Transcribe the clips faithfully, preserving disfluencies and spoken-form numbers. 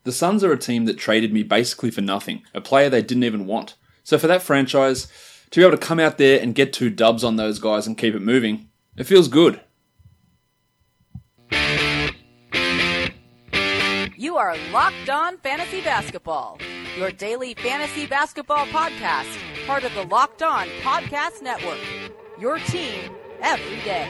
The Suns are a team that traded me basically for nothing, a player they didn't even want. So for that franchise to be able to come out there and get two dubs on those guys and keep it moving, it feels good. You are Locked On Fantasy Basketball, your daily fantasy basketball podcast, part of the Locked On Podcast Network, your team every day.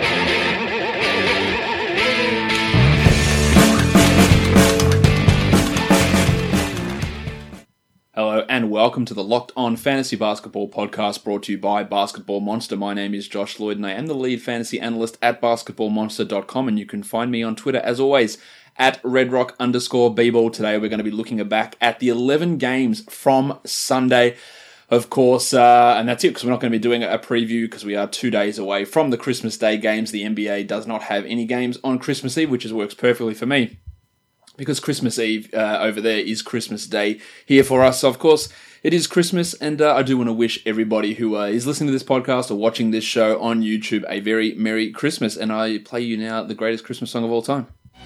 Hello and welcome to the Locked On Fantasy Basketball podcast brought to you by Basketball Monster. My name is Josh Lloyd and I am the lead fantasy analyst at basketball monster dot com, and you can find me on Twitter as always at redrock underscore bball. Today we're going to be looking back at the eleven games from Sunday, of course, uh, and that's it because we're not going to be doing a preview because we are two days away from the Christmas Day games. The N B A does not have any games on Christmas Eve, which is, works perfectly for me, because Christmas Eve uh, over there is Christmas Day here for us. So, of course, it is Christmas, and uh, I do want to wish everybody who uh, is listening to this podcast or watching this show on YouTube a very Merry Christmas. And I play you now the greatest Christmas song of all time.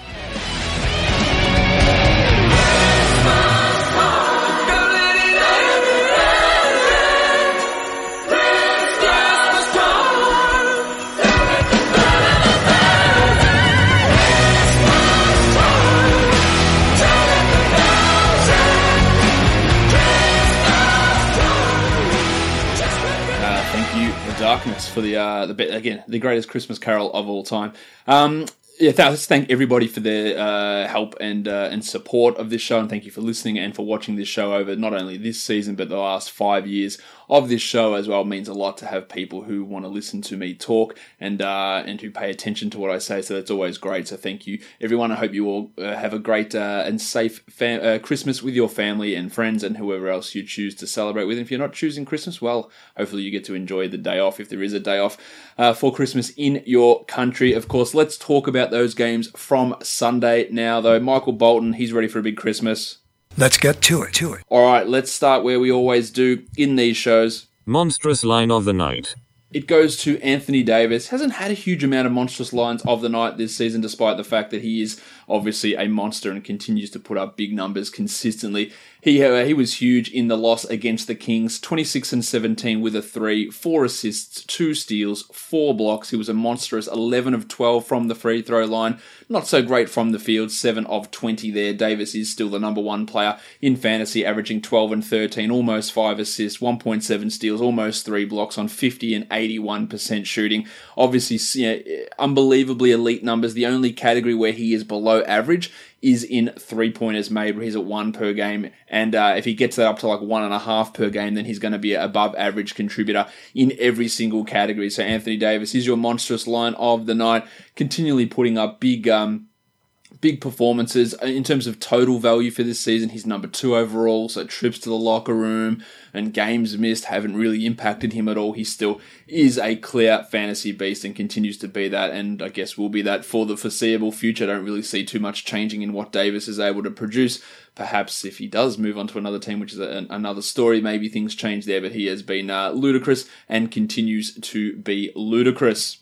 Darkness for the uh, the again the greatest Christmas carol of all time. Um, yeah, th- let's thank everybody for their uh, help and uh, and support of this show, and thank you for listening and for watching this show over not only this season but the last five years of this show as well. It means a lot to have people who want to listen to me talk and uh, and who pay attention to what I say. So that's always great. So thank you, everyone. I hope you all uh, have a great uh, and safe fam- uh, Christmas with your family and friends and whoever else you choose to celebrate with. And if you're not choosing Christmas, well, hopefully you get to enjoy the day off if there is a day off uh, for Christmas in your country. Of course, let's talk about those games from Sunday now, though. Michael Bolton, he's ready for a big Christmas. Let's get to it, to it. All right, let's start where we always do in these shows. Monstrous line of the night. It goes to Anthony Davis. Hasn't had a huge amount of monstrous lines of the night this season, despite the fact that he is obviously a monster and continues to put up big numbers consistently. He uh, he was huge in the loss against the Kings, twenty-six and seventeen with a three, four assists, two steals, four blocks. He was a monstrous eleven of twelve from the free throw line. Not so great from the field, seven of twenty there. Davis is still the number one player in fantasy, averaging twelve and thirteen, almost five assists, one point seven steals, almost three blocks on fifty and eighty-one percent shooting. Obviously, you know, unbelievably elite numbers. The only category where he is below average is in three-pointers made, where he's at one per game. And uh, if he gets that up to like one and a half per game, then he's going to be an above-average contributor in every single category. So Anthony Davis is your monstrous line of the night, continually putting up big um, big performances. In terms of total value for this season, he's number two overall, so trips to the locker room and games missed haven't really impacted him at all. He still is a clear fantasy beast and continues to be that, and I guess will be that for the foreseeable future. I don't really see too much changing in what Davis is able to produce. Perhaps if he does move on to another team, which is a, another story, maybe things change there, but he has been uh, ludicrous and continues to be ludicrous.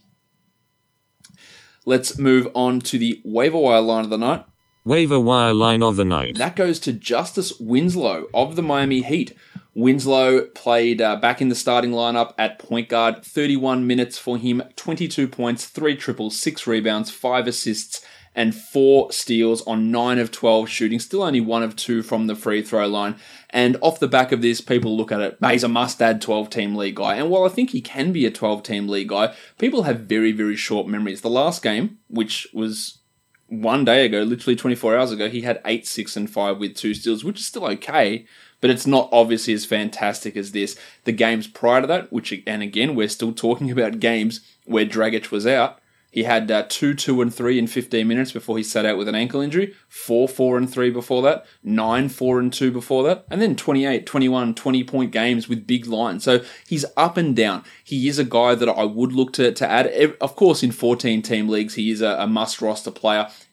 Let's move on to the waiver wire line of the night. Waiver wire line of the night. That goes to Justice Winslow of the Miami Heat. Winslow played uh, back in the starting lineup at point guard, thirty-one minutes for him, twenty-two points, three triples, six rebounds, five assists, and four steals on nine of twelve shooting. Still only one of two from the free throw line. And off the back of this, people look at it, he's a must-add twelve-team league guy. And while I think he can be a twelve-team league guy, people have very, very short memories. The last game, which was one day ago, literally twenty-four hours ago, he had eight, six, and five with two steals, which is still okay, but it's not obviously as fantastic as this. The games prior to that, which, and again, we're still talking about games where Dragic was out. He had uh, two, two, and three in fifteen minutes before he sat out with an ankle injury. four, four, and three before that. nine, four, and two before that. And then twenty-eight, twenty-one, twenty-point games with big lines. So he's up and down. He is a guy that I would look to, to add. Of course, in fourteen-team leagues, he is a, a must-roster player.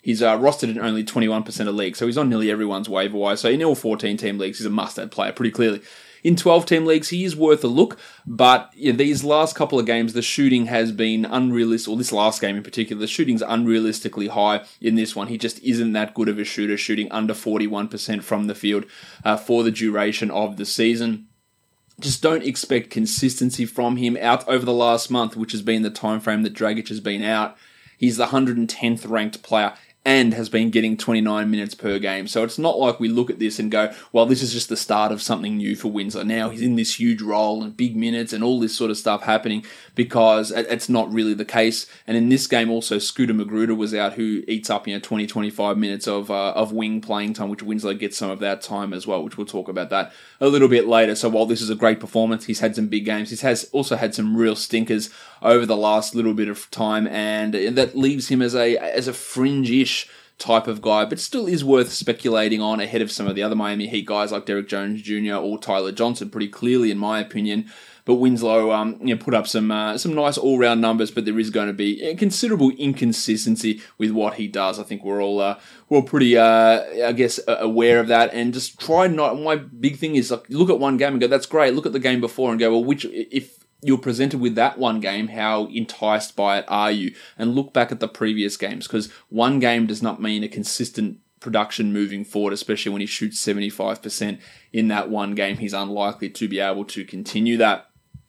He's uh, rostered in only twenty-one percent of leagues, so he's on nearly everyone's waiver wire. So in all fourteen-team leagues, he's a must-have player pretty clearly. In twelve-team leagues, he is worth a look, but yeah, these last couple of games, the shooting has been unrealistic, or this last game in particular, the shooting's unrealistically high in this one. He just isn't that good of a shooter, shooting under forty-one percent from the field uh, for the duration of the season. Just don't expect consistency from him out over the last month, which has been the time frame that Dragic has been out. He's the one hundred tenth ranked player and has been getting twenty-nine minutes per game. So it's not like we look at this and go, well, this is just the start of something new for Winslow. Now he's in this huge role and big minutes and all this sort of stuff happening, because it's not really the case. And in this game also, Scooter Magruder was out, who eats up, you know, twenty, twenty-five minutes of uh, of wing playing time, which Winslow gets some of that time as well, which we'll talk about that a little bit later. So while this is a great performance, he's had some big games. He has also had some real stinkers over the last little bit of time, and that leaves him as a as a fringe-ish type of guy, but still is worth speculating on ahead of some of the other Miami Heat guys like Derek Jones Junior or Tyler Johnson, pretty clearly in my opinion. But Winslow um, you know, put up some uh, some nice all-round numbers, but there is going to be a considerable inconsistency with what he does. I think we're all uh, we're all pretty, uh, I guess, aware of that, and just try not. My big thing is, like, look at one game and go, that's great. Look at the game before and go, well, which if you're presented with that one game, how enticed by it are you? And look back at the previous games, because one game does not mean a consistent production moving forward, especially when he shoots seventy-five percent in that one game. He's unlikely to be able to continue that.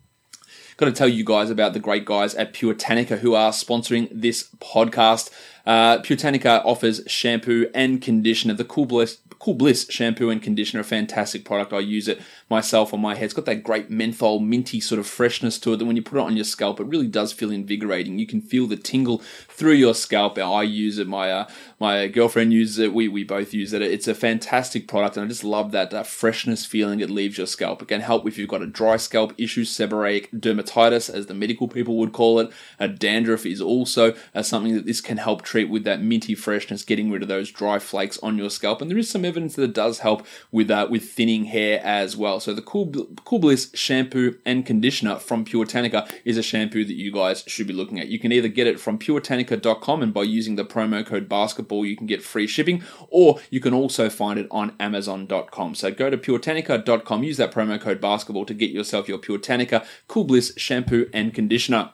Got to tell you guys about the great guys at Puretanica who are sponsoring this podcast. Uh, Puretanica offers shampoo and conditioner. The Cool Bliss, Cool Bliss shampoo and conditioner, a fantastic product. I use it myself on my hair. It's got that great menthol, minty sort of freshness to it that when you put it on your scalp, it really does feel invigorating. You can feel the tingle through your scalp. I use it. My uh, my girlfriend uses it. We we both use it. It's a fantastic product, and I just love that, that freshness feeling it leaves your scalp. It can help if you've got a dry scalp issue, seborrheic dermatitis, as the medical people would call it. A dandruff is also uh, something that this can help treat with that minty freshness, getting rid of those dry flakes on your scalp. And there is some evidence that it does help with uh, with thinning hair as well. So the Cool, cool Bliss shampoo and conditioner from Puretanica is a shampoo that you guys should be looking at. You can either get it from Puretanica dot com, and by using the promo code basketball you can get free shipping, or you can also find it on Amazon dot com. So go to Puretanica dot com, use that promo code basketball to get yourself your Puretanica Cool Bliss shampoo and conditioner.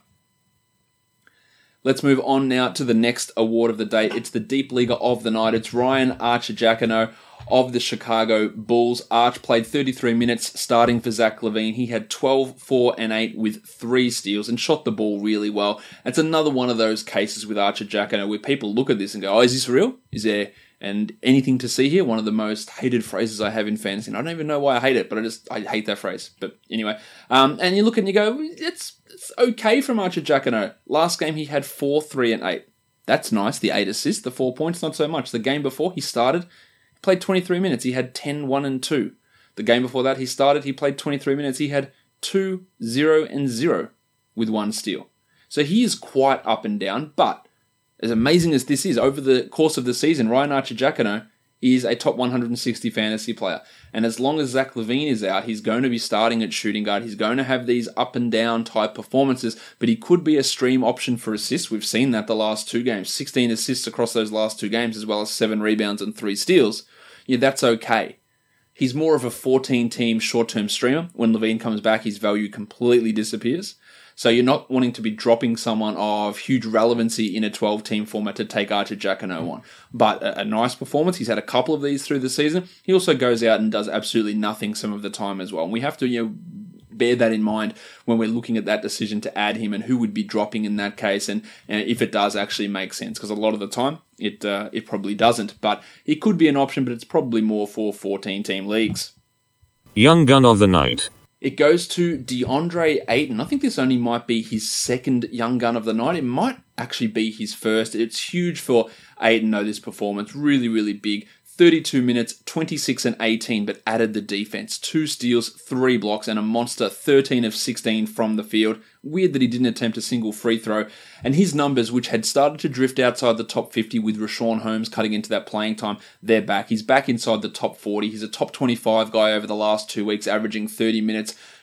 Let's move on now to the next award of the day. It's the Deep Leaguer of the Night. It's Ryan Arcidiacono of the Chicago Bulls. Arch played thirty-three minutes starting for Zach LaVine. He had twelve, four, and eight with three steals and shot the ball really well. It's another one of those cases with Arcidiacono where people look at this and go, oh, is this real? Is there and anything to see here? One of the most hated phrases I have in fantasy. And I don't even know why I hate it, but I just I hate that phrase. But anyway, um, and you look and you go, it's, it's okay from Arcidiacono. Last game he had four, three, and eight. That's nice. The eight assists, the four points, not so much. The game before he started, played twenty-three minutes. He had ten, one, and two. The game before that he started, he played twenty-three minutes. He had two, zero, and zero with one steal. So he is quite up and down, but as amazing as this is, over the course of the season, Ryan Arcidiacono is a top one hundred sixty fantasy player. And as long as Zach LaVine is out, he's going to be starting at shooting guard. He's going to have these up and down type performances, but he could be a stream option for assists. We've seen that the last two games. sixteen assists across those last two games, as well as seven rebounds and three steals. Yeah, that's okay. He's more of a fourteen-team short-term streamer. When LaVine comes back, his value completely disappears. So you're not wanting to be dropping someone of huge relevancy in a twelve-team format to take Arcidiacono on. But a, a nice performance. He's had a couple of these through the season. He also goes out and does absolutely nothing some of the time as well. And we have to, you know, bear that in mind when we're looking at that decision to add him and who would be dropping in that case, and, and if it does actually make sense, because a lot of the time it uh, it probably doesn't. But it could be an option, but it's probably more for fourteen-team leagues. Young Gun of the Night. It goes to DeAndre Ayton. I think this only might be his second Young Gun of the Night. It might actually be his first. It's huge for Ayton, though, this performance. Really, really big. thirty-two minutes, twenty-six and eighteen, but added the defense. Two steals, three blocks, and a monster thirteen of sixteen from the field. Weird that he didn't attempt a single free throw. And his numbers, which had started to drift outside the top fifty with Rashawn Holmes cutting into that playing time, they're back. He's back inside the top forty. He's a top twenty-five guy over the last two weeks, averaging thirty minutes,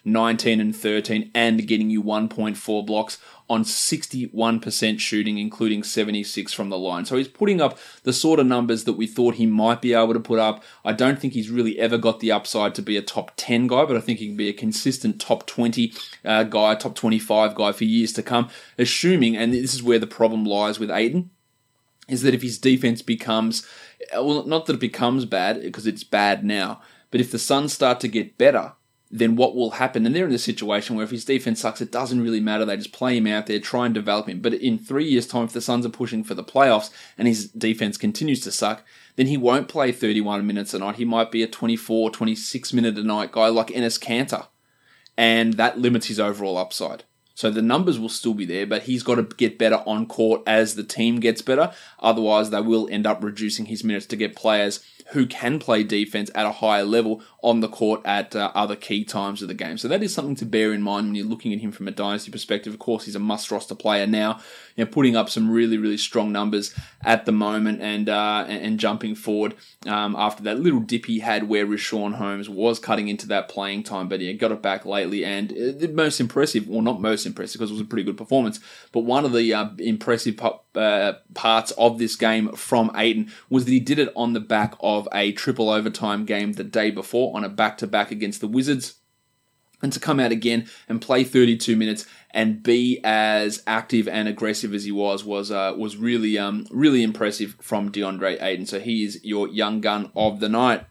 nineteen and thirteen, and getting you one point four blocks on sixty-one percent shooting, including seventy-six from the line. So he's putting up the sort of numbers that we thought he might be able to put up. I don't think he's really ever got the upside to be a top ten guy, but I think he can be a consistent top twenty uh, guy, top twenty-five guy for years to come, assuming, and this is where the problem lies with Ayton, is that if his defense becomes, well, not that it becomes bad, because it's bad now, but if the Suns start to get better, then what will happen? And they're in a situation where if his defense sucks, it doesn't really matter. They just play him out there, try and develop him. But in three years' time, if the Suns are pushing for the playoffs and his defense continues to suck, then he won't play thirty-one minutes a night. He might be a twenty-four, twenty-six minute a night guy like Enes Kanter. And that limits his overall upside. So the numbers will still be there, but he's got to get better on court as the team gets better. Otherwise, they will end up reducing his minutes to get players who can play defense at a higher level on the court at uh, other key times of the game. So that is something to bear in mind when you're looking at him from a dynasty perspective. Of course, he's a must-roster player now, you know, putting up some really, really strong numbers at the moment and uh, and jumping forward um, after that little dip he had where Richaun Holmes was cutting into that playing time, but he got it back lately. And the most impressive, well, not most impressive because it was a pretty good performance, but one of the uh, impressive uh, parts of this game from Ayton was that he did it on the back of of a triple overtime game the day before on a back-to-back against the Wizards, and to come out again and play thirty-two minutes and be as active and aggressive as he was was uh, was really um really impressive from DeAndre Ayton. So he is your young gun of the night.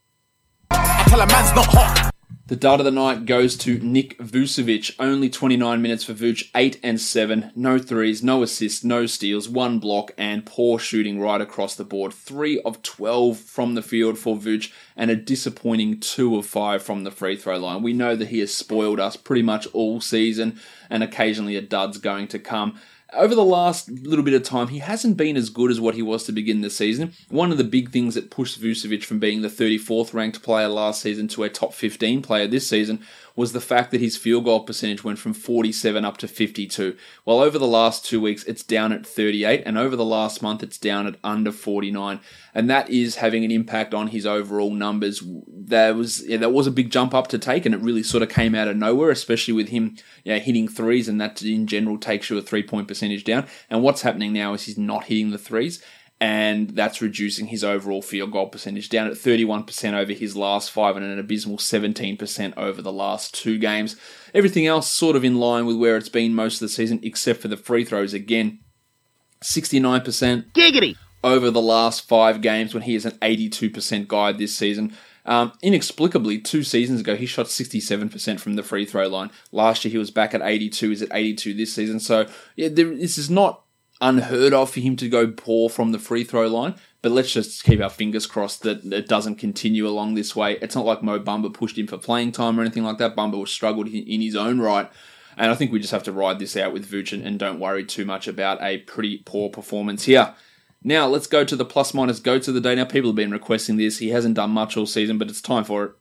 I tell a man's not hot. The dart of the night goes to Nick Vucevic. Only twenty-nine minutes for Vuce, eight and seven. No threes, no assists, no steals, one block, and poor shooting right across the board. three of twelve from the field for Vuce, and a disappointing two of five from the free throw line. We know that he has spoiled us pretty much all season, and occasionally a dud's going to come. Over the last little bit of time, he hasn't been as good as what he was to begin the season. One of the big things that pushed Vucevic from being the thirty-fourth ranked player last season to a top fifteen player this season was the fact that his field goal percentage went from forty-seven up to fifty-two. Well, over the last two weeks, it's down at thirty-eight, and over the last month, it's down at under forty-nine. And that is having an impact on his overall numbers. There was yeah, that was a big jump up to take, and it really sort of came out of nowhere, especially with him you know, hitting threes, and that in general takes you a three-point percentage down. And what's happening now is he's not hitting the threes, and that's reducing his overall field goal percentage down at thirty-one percent over his last five and an abysmal seventeen percent over the last two games. Everything else sort of in line with where it's been most of the season, except for the free throws. Again, sixty-nine percent. Giggity! Over the last five games when he is an eighty-two percent guy this season. Um, inexplicably, two seasons ago, he shot sixty-seven percent from the free throw line. Last year, he was back at eighty-two. He's at eighty-two this season. So, yeah, there, this is not unheard of for him to go poor from the free throw line, but let's just keep our fingers crossed that it doesn't continue along this way. It's not like Mo Bamba pushed him for playing time or anything like that. Bamba was struggled in his own right, and I think we just have to ride this out with Vuce and don't worry too much about a pretty poor performance here. Now, let's go to the plus-minus goats of the day. Now, people have been requesting this. He hasn't done much all season, but it's time for it.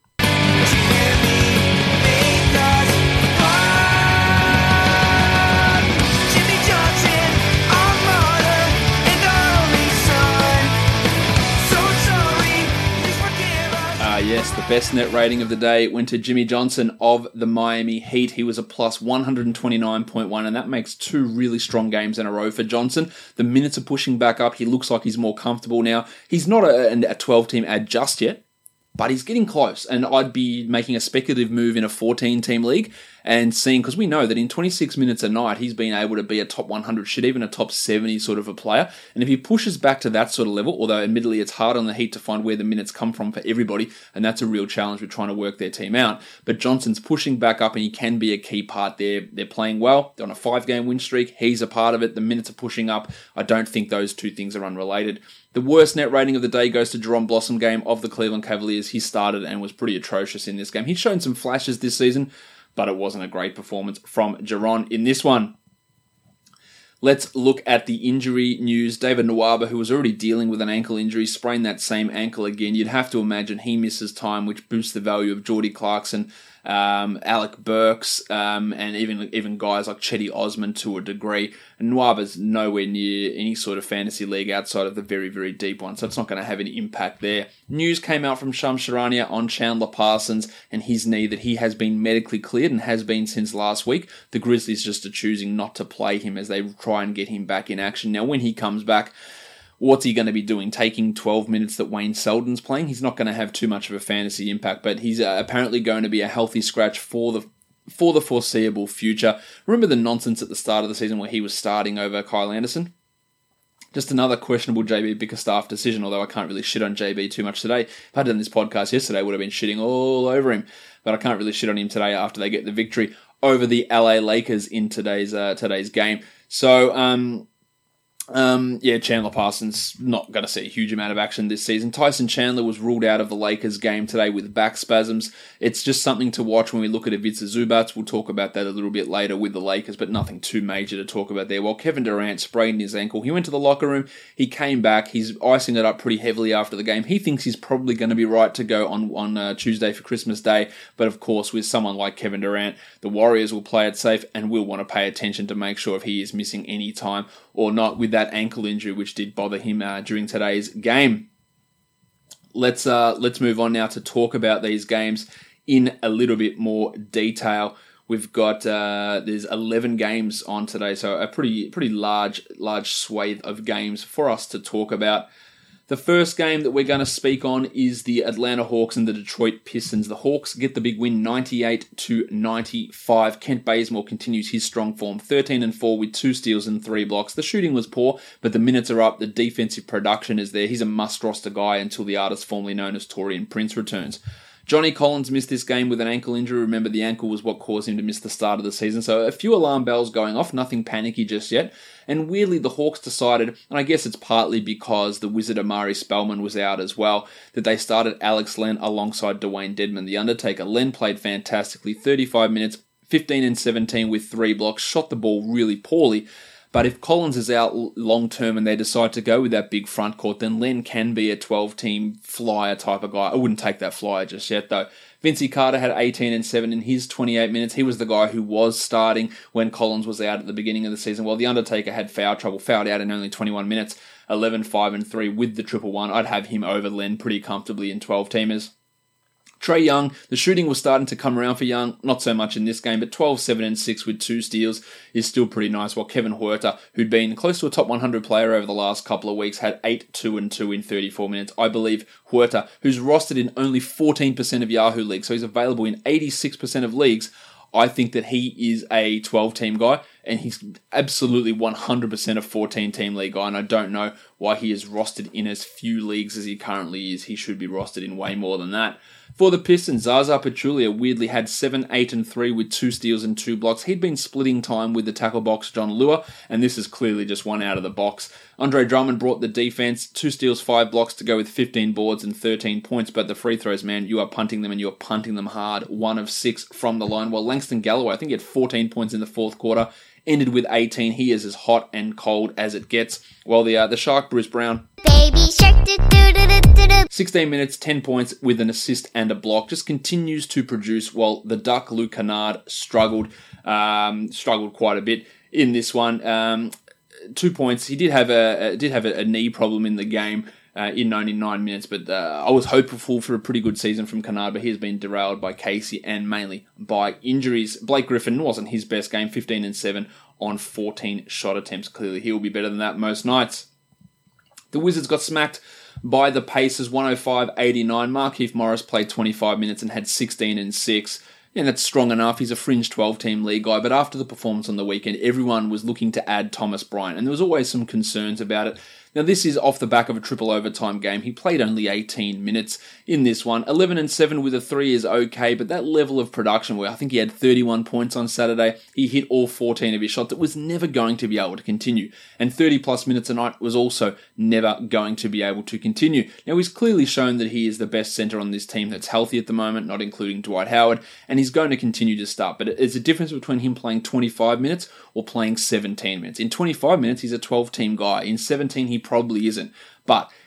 Yes, the best net rating of the day went to Jimmy Johnson of the Miami Heat. He was a plus one twenty-nine point one, and that makes two really strong games in a row for Johnson. The minutes are pushing back up. He looks like he's more comfortable now. He's not a twelve-team ad just yet, but he's getting close, and I'd be making a speculative move in a fourteen-team league and seeing, because we know that in twenty-six minutes a night, he's been able to be a top one hundred, shit, even a top seventy sort of a player. And if he pushes back to that sort of level, although admittedly it's hard on the Heat to find where the minutes come from for everybody, and that's a real challenge with trying to work their team out, but Johnson's pushing back up and he can be a key part there. They're playing well. They're on a five-game win streak. He's a part of it. The minutes are pushing up. I don't think those two things are unrelated. The worst net rating of the day goes to Jerome Blossom game of the Cleveland Cavaliers. He started and was pretty atrocious in this game. He's shown some flashes this season, but it wasn't a great performance from Jerome in this one. Let's look at the injury news. David Nwaba, who was already dealing with an ankle injury, sprained that same ankle again. You'd have to imagine he misses time, which boosts the value of Jordy Clarkson um, Alec Burks, um, and even even guys like Chetty Osman to a degree. And Nwaba's nowhere near any sort of fantasy league outside of the very, very deep one, so it's not going to have any impact there. News came out from Shams Charania on Chandler Parsons and his knee that he has been medically cleared and has been since last week. The Grizzlies just are choosing not to play him as they try and get him back in action. Now, when he comes back, what's he going to be doing? Taking twelve minutes that Wayne Selden's playing? He's not going to have too much of a fantasy impact, but he's uh, apparently going to be a healthy scratch for the for the foreseeable future. Remember the nonsense at the start of the season where he was starting over Kyle Anderson? Just another questionable J B Bickerstaff decision, although I can't really shit on J B too much today. If I'd done this podcast yesterday, I would have been shitting all over him, but I can't really shit on him today after they get the victory over the L A Lakers in today's uh, today's game. So, um... Um, yeah, Chandler Parsons not going to see a huge amount of action this season. Tyson Chandler was ruled out of the Lakers game today with back spasms. It's just something to watch when we look at Ivica Zubac. We'll talk about that a little bit later with the Lakers, but nothing too major to talk about there. While Kevin Durant sprained his ankle, he went to the locker room, he came back, he's icing it up pretty heavily after the game. He thinks he's probably going to be right to go on, on uh, Tuesday for Christmas Day, but of course with someone like Kevin Durant, the Warriors will play it safe and will want to pay attention to make sure if he is missing any time or not with that ankle injury, which did bother him uh, during today's game. Let's uh, let's move on now to talk about these games in a little bit more detail. We've got uh, there's eleven games on today, so a pretty pretty large large swathe of games for us to talk about. The first game that we're going to speak on is the Atlanta Hawks and the Detroit Pistons. The Hawks get the big win, ninety-eight to ninety-five. Kent Bazemore continues his strong form, thirteen and four with two steals and three blocks. The shooting was poor, but the minutes are up. The defensive production is there. He's a must-roster guy until the artist formerly known as Taurean Prince returns. Johnny Collins missed this game with an ankle injury. Remember, the ankle was what caused him to miss the start of the season. So a few alarm bells going off, nothing panicky just yet. And weirdly, the Hawks decided, and I guess it's partly because the Wizard Amari Spellman was out as well, that they started Alex Len alongside Dwayne Dedmon, the Undertaker. Len played fantastically, thirty-five minutes, fifteen and seventeen with three blocks, shot the ball really poorly. But if Collins is out long term and they decide to go with that big front court, then Len can be a twelve-team flyer type of guy. I wouldn't take that flyer just yet, though. Vince Carter had eighteen and seven in his twenty-eight minutes. He was the guy who was starting when Collins was out at the beginning of the season. While the Undertaker had foul trouble, fouled out in only twenty-one minutes, eleven, five, and three with the triple one. I'd have him over Len pretty comfortably in twelve-teamers. Trae Young, the shooting was starting to come around for Young, not so much in this game, but twelve, seven, and six with two steals is still pretty nice, while Kevin Huerter, who'd been close to a top one hundred player over the last couple of weeks, had eight, two, and two in thirty-four minutes. I believe Huerter, who's rostered in only fourteen percent of Yahoo leagues, so he's available in eighty-six percent of leagues, I think that he is a twelve-team guy, and he's absolutely one hundred percent a fourteen-team league guy, and I don't know why he is rostered in as few leagues as he currently is. He should be rostered in way more than that. For the Pistons, Zaza Pachulia weirdly had seven, eight, and three with two steals and two blocks. He'd been splitting time with the tackle box John Lua, and this is clearly just one out of the box. Andre Drummond brought the defense, two steals, five blocks to go with fifteen boards and thirteen points, but the free throws, man, you are punting them and you are punting them hard. One of six from the line, while Langston Galloway, I think he had fourteen points in the fourth quarter, ended with eighteen. He is as hot and cold as it gets. While the uh, the Shark, Bruce Brown, Baby Shark, sixteen minutes, ten points with an assist and a block, just continues to produce, while the Duck, Luke Kennard, struggled, um, struggled quite a bit in this one. Um, two points. He did have a, a did have a, a knee problem in the game. Uh, in ninety-nine minutes, but uh, I was hopeful for a pretty good season from Kennard, but he has been derailed by Casey and mainly by injuries. Blake Griffin wasn't his best game, fifteen and seven on fourteen shot attempts. Clearly, he will be better than that most nights. The Wizards got smacked by the Pacers, one oh five eighty-nine. Markieff Morris played twenty-five minutes and had sixteen and six. And that's strong enough. He's a fringe twelve-team league guy. But after the performance on the weekend, everyone was looking to add Thomas Bryant. And there was always some concerns about it. Now, this is off the back of a triple overtime game. He played only eighteen minutes in this one. eleven and seven with a three is okay, but that level of production where I think he had thirty-one points on Saturday, he hit all fourteen of his shots, it was never going to be able to continue. And thirty plus minutes a night was also never going to be able to continue. Now, he's clearly shown that he is the best center on this team that's healthy at the moment, not including Dwight Howard, and he's going to continue to start. But it's a difference between him playing twenty-five minutes or playing seventeen minutes. In twenty-five minutes, he's a twelve-team guy. In seventeen, he probably isn't. But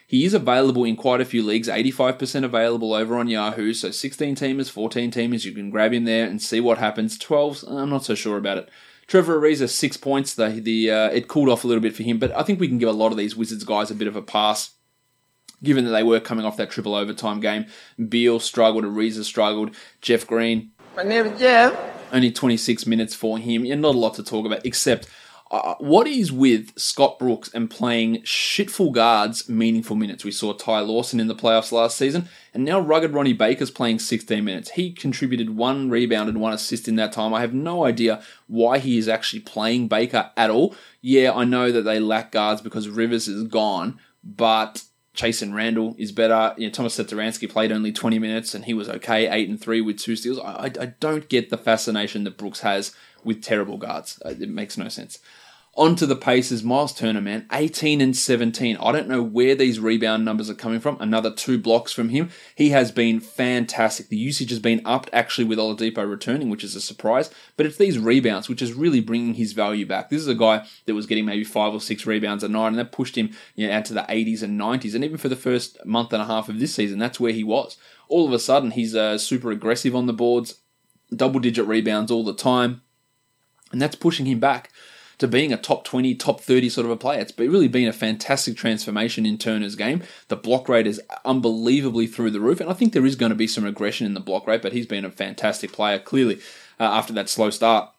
He is available in quite a few leagues, eighty-five percent available over on Yahoo, so sixteen teamers, fourteen teamers, you can grab him there and see what happens. twelves, I'm not so sure about it. Trevor Ariza, six points. The, the uh, it cooled off a little bit for him, but I think we can give a lot of these Wizards guys a bit of a pass, given that they were coming off that triple overtime game. Beal struggled, Ariza struggled, Jeff Green. My name is Jeff. Only twenty-six minutes for him, and not a lot to talk about, except uh, what is with Scott Brooks and playing shitful guards meaningful minutes. We saw Ty Lawson in the playoffs last season, and now rugged Ronnie Baker's playing sixteen minutes. He contributed one rebound and one assist in that time. I have no idea why he is actually playing Baker at all. Yeah, I know that they lack guards because Rivers is gone, but Chasen Randall is better. You know, Thomas Satoransky played only twenty minutes and he was okay, eight and three with two steals. I, I, I don't get the fascination that Brooks has with terrible guards. It makes no sense. On to the Pacers, Miles Turner, man, eighteen and seventeen. I don't know where these rebound numbers are coming from. Another two blocks from him. He has been fantastic. The usage has been upped actually with Oladipo returning, which is a surprise. But it's these rebounds which is really bringing his value back. This is a guy that was getting maybe five or six rebounds a night, and that pushed him, you know, out to the eighties and nineties. And even for the first month and a half of this season, that's where he was. All of a sudden, he's uh, super aggressive on the boards, double-digit rebounds all the time, and that's pushing him back to being a top twenty, top thirty sort of a player. It's really been a fantastic transformation in Turner's game. The block rate is unbelievably through the roof, and I think there is going to be some regression in the block rate, but he's been a fantastic player, clearly, uh, after that slow start.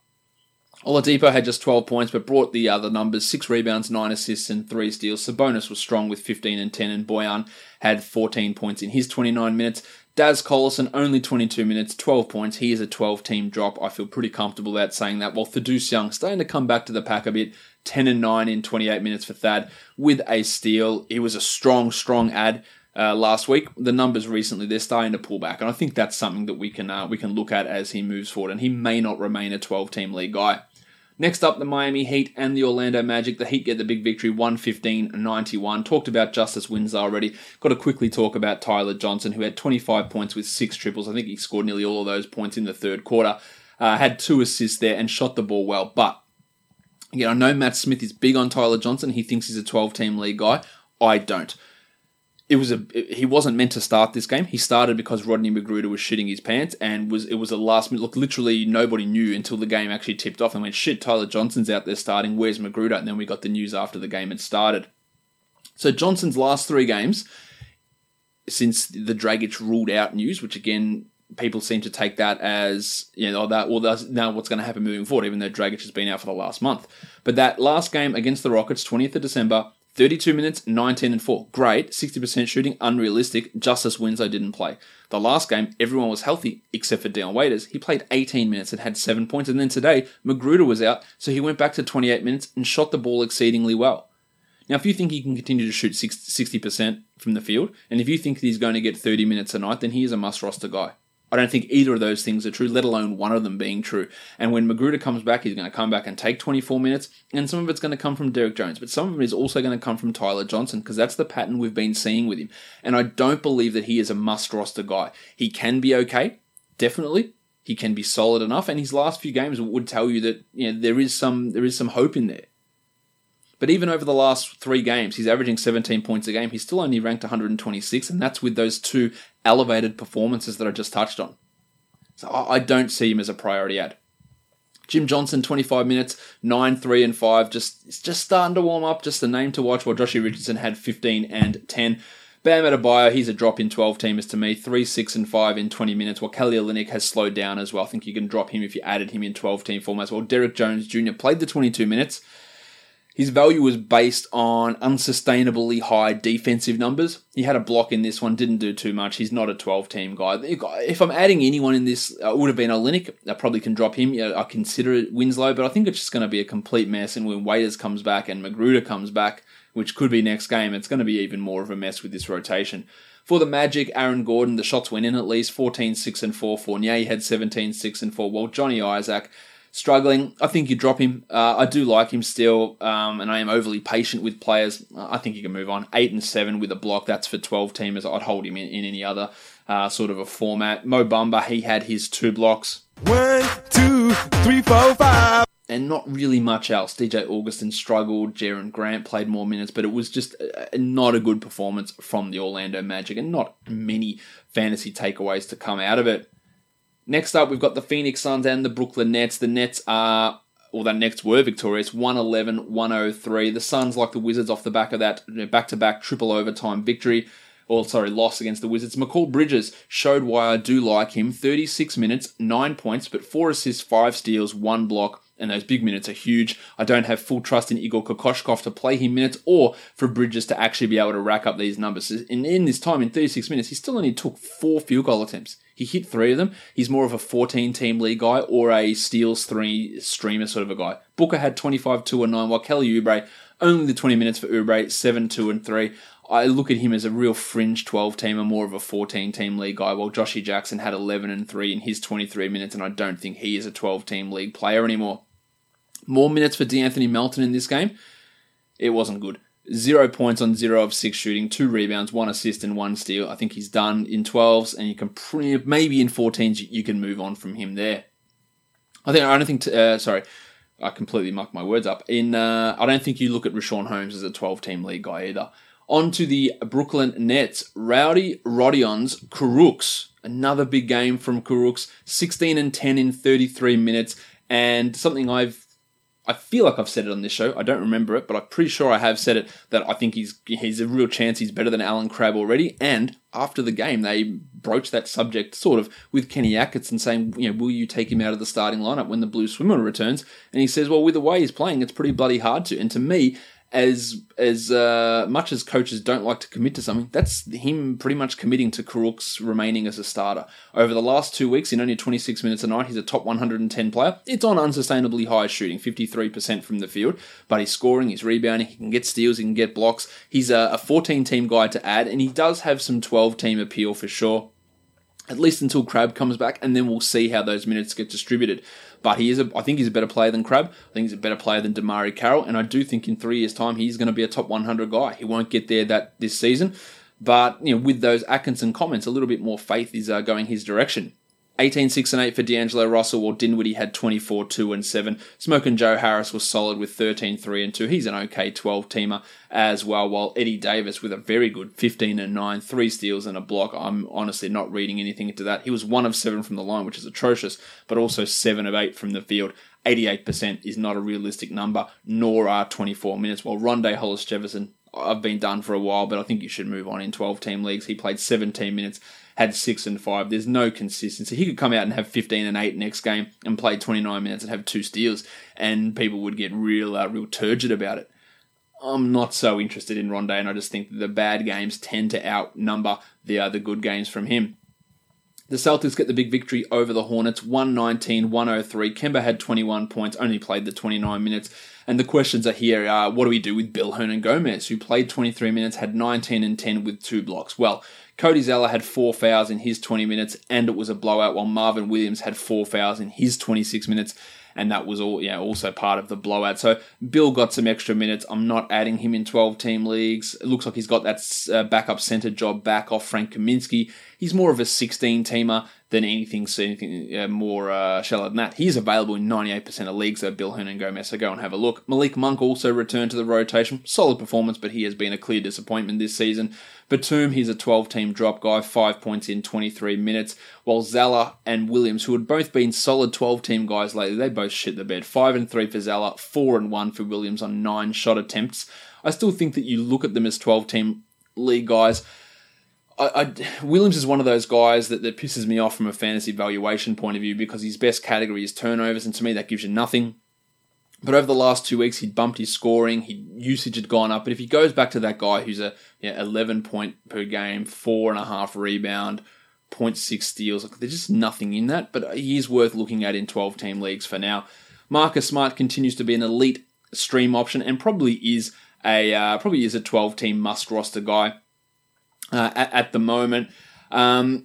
Oladipo had just twelve points, but brought the other numbers, six rebounds, nine assists, and three steals. Sabonis was strong with fifteen and ten, and Bojan had fourteen points in his twenty-nine minutes. Daz Collison, only twenty-two minutes, twelve points. He is a twelve-team drop. I feel pretty comfortable about saying that. While Thaddeus Young starting to come back to the pack a bit, ten and nine in twenty-eight minutes for Thad with a steal. He was a strong, strong ad uh, last week. The numbers recently, they're starting to pull back, and I think that's something that we can uh, we can look at as he moves forward, and he may not remain a twelve-team league guy. Next up, the Miami Heat and the Orlando Magic. The Heat get the big victory, one fifteen ninety-one. Talked about Justice Winslow already. Got to quickly talk about Tyler Johnson, who had twenty-five points with six triples. I think he scored nearly all of those points in the third quarter. Uh, had two assists there and shot the ball well. But, again, I know Matt Smith is big on Tyler Johnson. He thinks he's a twelve-team league guy. I don't. It was a. He wasn't meant to start this game. He started because Rodney McGruder was shitting his pants, and was it was a last minute. Look, literally nobody knew until the game actually tipped off and went, shit, Tyler Johnson's out there starting. Where's McGruder? And then we got the news after the game had started. So Johnson's last three games, since the Dragic ruled out news, which again people seem to take that as, you know, that well that's now what's going to happen moving forward, even though Dragic has been out for the last month. But that last game against the Rockets, twentieth of December. thirty-two minutes, nineteen and four. Great, sixty percent shooting, unrealistic. Justice Winslow didn't play. The last game, everyone was healthy except for Dion Waiters. He played eighteen minutes and had seven points. And then today, McGruder was out, so he went back to twenty-eight minutes and shot the ball exceedingly well. Now, if you think he can continue to shoot sixty percent from the field, and if you think he's going to get thirty minutes a night, then he is a must-roster guy. I don't think either of those things are true, let alone one of them being true. And when McGruder comes back, he's going to come back and take twenty-four minutes, and some of it's going to come from Derek Jones, but some of it is also going to come from Tyler Johnson, because that's the pattern we've been seeing with him. And I don't believe that he is a must-roster guy. He can be okay, definitely. He can be solid enough, and his last few games would tell you that, you know, there is some there is some hope in there. But even over the last three games, he's averaging seventeen points a game. He's still only ranked one hundred twenty-six, and that's with those two elevated performances that I just touched on. So I don't see him as a priority ad. Jim Johnson, twenty-five minutes, nine, three, and five. Just, it's just starting to warm up, just a name to watch, while Joshie Richardson had fifteen and ten. Bam Adebayo, he's a drop in twelve-teamers to me. three, six, and five in twenty minutes, while Kelly Olynyk has slowed down as well. I think you can drop him if you added him in twelve-team formats. While Derek Jones Junior played the twenty-two minutes. His value was based on unsustainably high defensive numbers. He had a block in this one, didn't do too much. He's not a twelve-team guy. If I'm adding anyone in this, it would have been Olynyk. I probably can drop him. I consider it Winslow, but I think it's just going to be a complete mess. And when Waiters comes back and McGruder comes back, which could be next game, it's going to be even more of a mess with this rotation. For the Magic, Aaron Gordon, the shots went in at least, fourteen, six, and four. Fournier had seventeen, six, and four, while Johnny Isaac struggling. I think you drop him. Uh, I do like him still, um, and I am overly patient with players. I think you can move on. Eight and seven with a block. That's for twelve-teamers. I'd hold him in, in any other uh, sort of a format. Mo Bamba, he had his two blocks. One, two, three, four, five. and not really much else. D J Augustin struggled, Jaron Grant played more minutes, but it was just a, not a good performance from the Orlando Magic, and not many fantasy takeaways to come out of it. Next up, we've got the Phoenix Suns and the Brooklyn Nets. The Nets are, or the Nets were victorious, one eleven one oh three. The Suns, like the Wizards, off the back of that back-to-back triple overtime victory, or sorry, loss against the Wizards. Mikal Bridges showed why I do like him. thirty-six minutes, nine points, but four assists, five steals, one block, and those big minutes are huge. I don't have full trust in Igor Kokoshkov to play him minutes, or for Bridges to actually be able to rack up these numbers. In, in this time, in thirty-six minutes, he still only took four field goal attempts. He hit three of them. He's more of a fourteen-team league guy or a steals three streamer sort of a guy. Booker had twenty-five, two, and nine, while Kelly Oubre, only the twenty minutes for Oubre, seven, two, and three. I look at him as a real fringe twelve-teamer, more of a fourteen-team league guy, while Joshy Jackson had eleven and three in his twenty-three minutes, and I don't think he is a twelve-team league player anymore. More minutes for D'Anthony Melton in this game. It wasn't good. Zero points on zero of six shooting, two rebounds, one assist, and one steal. I think he's done in twelves, and you can pre- maybe in fourteens you can move on from him there. I think I don't think. T- uh, sorry, I completely mucked my words up. In uh, I don't think you look at Richaun Holmes as a twelve-team league guy either. On to the Brooklyn Nets. Rowdy Rodion's Kurucs. Another big game from Kurucs. sixteen and ten in thirty-three minutes, and something I've I feel like I've said it on this show. I don't remember it, but I'm pretty sure I have said it, that I think he's he's a real chance he's better than Alan Crabb already. And after the game, they broached that subject sort of with Kenny Atkinson saying, you know, will you take him out of the starting lineup when the Blue Swimmer returns? And he says, well, with the way he's playing, it's pretty bloody hard to. And to me, as as uh, much as coaches don't like to commit to something, that's him pretty much committing to Kurucs remaining as a starter. Over the last two weeks, in only twenty-six minutes a night, he's a top one hundred ten player. It's on unsustainably high shooting, fifty-three percent from the field, but he's scoring, he's rebounding, he can get steals, he can get blocks. He's a fourteen-team guy to add, and he does have some twelve-team appeal for sure. At least until Crabb comes back, and then we'll see how those minutes get distributed. But he is, a, I think he's a better player than Crabb. I think he's a better player than Damari Carroll, and I do think in three years' time he's going to be a top one hundred guy. He won't get there that this season, but you know, with those Atkinson comments, a little bit more faith is uh, going his direction. eighteen, six, and eight for D'Angelo Russell, while Dinwiddie had twenty-four, two, and seven. Smokin' Joe Harris was solid with thirteen, three, and two. He's an okay twelve-teamer as well, while Eddie Davis with a very good fifteen and nine, three steals and a block. I'm honestly not reading anything into that. He was one of seven from the line, which is atrocious, but also seven of eight from the field. eighty-eight percent is not a realistic number, nor are twenty-four minutes, while Rondé Hollis-Jefferson, I've been done for a while, but I think you should move on in twelve-team leagues. He played seventeen minutes, had six and five. There's no consistency. He could come out and have fifteen and eight next game and play twenty-nine minutes and have two steals, and people would get real, uh, real turgid about it. I'm not so interested in Rondé, and I just think that the bad games tend to outnumber the uh, the good games from him. The Celtics get the big victory over the Hornets, one nineteen, one oh three. Kemba had twenty-one points, only played the twenty-nine minutes. And the questions are here, uh, what do we do with Bill Hernan-Gomez, who played twenty-three minutes, had nineteen and ten with two blocks? Well, Cody Zeller had four fouls in his twenty minutes, and it was a blowout, while Marvin Williams had four fouls in his twenty-six minutes, and that was all, yeah, also part of the blowout. So Bill got some extra minutes. I'm not adding him in twelve-team leagues. It looks like he's got that uh, backup center job back off Frank Kaminsky. He's more of a sixteen-teamer than anything, anything uh, more uh, shallow than that. He's available in ninety-eight percent of leagues, though, Bill Hernan-Gomez, so go and have a look. Malik Monk also returned to the rotation. Solid performance, but he has been a clear disappointment this season. Batum, he's a twelve-team drop guy, five points in twenty-three minutes, while Zeller and Williams, who had both been solid twelve-team guys lately, they both shit the bed. five and three for Zeller, four and one for Williams on nine shot attempts. I still think that you look at them as twelve-team league guys. I, I, Williams is one of those guys that, that pisses me off from a fantasy valuation point of view, because his best category is turnovers, and to me that gives you nothing. But over the last two weeks, he'd bumped his scoring, his usage had gone up. But if he goes back to that guy who's a you know, eleven point per game, four and a half rebound, zero point six steals, like, there's just nothing in that. But he is worth looking at in twelve-team leagues for now. Marcus Smart continues to be an elite stream option, and probably is a uh, probably is a twelve-team must-roster guy uh, at, at the moment. Um,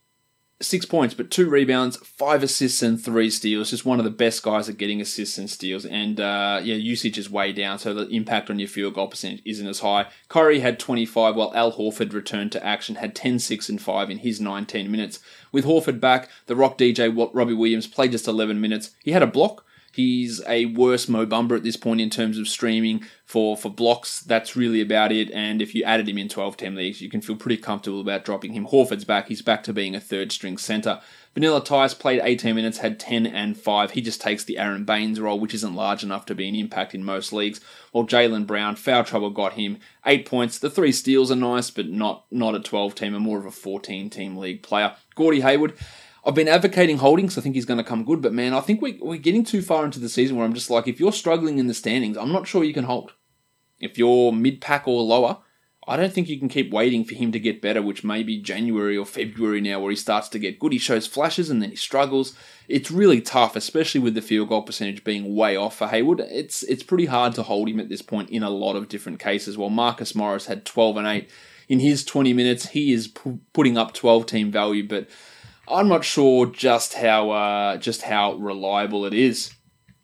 Six points, but two rebounds, five assists, and three steals. Just one of the best guys at getting assists and steals. And uh, yeah, usage is way down, so the impact on your field goal percentage isn't as high. Kyrie had twenty-five, while Al Horford returned to action, had ten, six, and five in his nineteen minutes. With Horford back, the Rock D J Robbie Williams played just eleven minutes. He had a block. He's a worse Mo Bamba at this point in terms of streaming. For, for blocks, that's really about it. And if you added him in twelve-team leagues, you can feel pretty comfortable about dropping him. Horford's back. He's back to being a third-string centre. Vanilla Tice played eighteen minutes, had ten and five. He just takes the Aaron Baines role, which isn't large enough to be an impact in most leagues. While Jaylen Brown, foul trouble got him eight points. The three steals are nice, but not, not a twelve-teamer, more of a fourteen-team league player. Gordy Hayward, I've been advocating holding, so I think he's going to come good. But man, I think we, we're getting too far into the season where I'm just like, if you're struggling in the standings, I'm not sure you can hold. If you're mid-pack or lower, I don't think you can keep waiting for him to get better, which may be January or February now where he starts to get good. He shows flashes and then he struggles. It's really tough, especially with the field goal percentage being way off for Hayward. It's it's pretty hard to hold him at this point in a lot of different cases. While Marcus Morris had twelve and eight in his twenty minutes, he is p- putting up twelve-team value, but I'm not sure just how uh, just how reliable it is.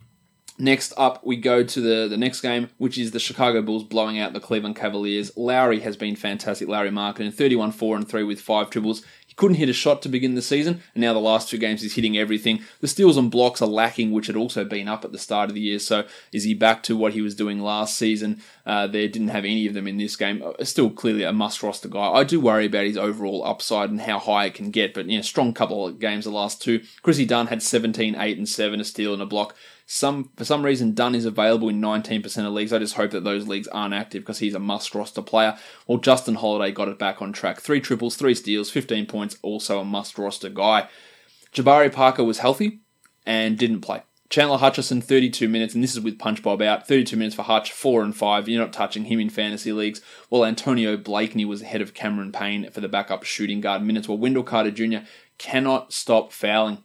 Next up, we go to the, the next game, which is the Chicago Bulls blowing out the Cleveland Cavaliers. Lowry has been fantastic, Lowry Markkanen, thirty-one, four and three with five triples. He couldn't hit a shot to begin the season, and now the last two games he's hitting everything. The steals and blocks are lacking, which had also been up at the start of the year, so is he back to what he was doing last season? Uh, they didn't have any of them in this game. Still clearly a must-roster guy. I do worry about his overall upside and how high it can get, but you know, strong couple of games the last two. Chrissy Dunn had seventeen, eight and seven, a steal and a block. Some For some reason, Dunn is available in nineteen percent of leagues. I just hope that those leagues aren't active because he's a must-roster player. Well, Justin Holiday got it back on track. Three triples, three steals, fifteen points, also a must-roster guy. Jabari Parker was healthy and didn't play. Chandler Hutchison, thirty-two minutes, and this is with Punch Bob out. thirty-two minutes for Hutch, four and five. You're not touching him in fantasy leagues. While Antonio Blakeney was ahead of Cameron Payne for the backup shooting guard minutes. While Wendell Carter Junior cannot stop fouling.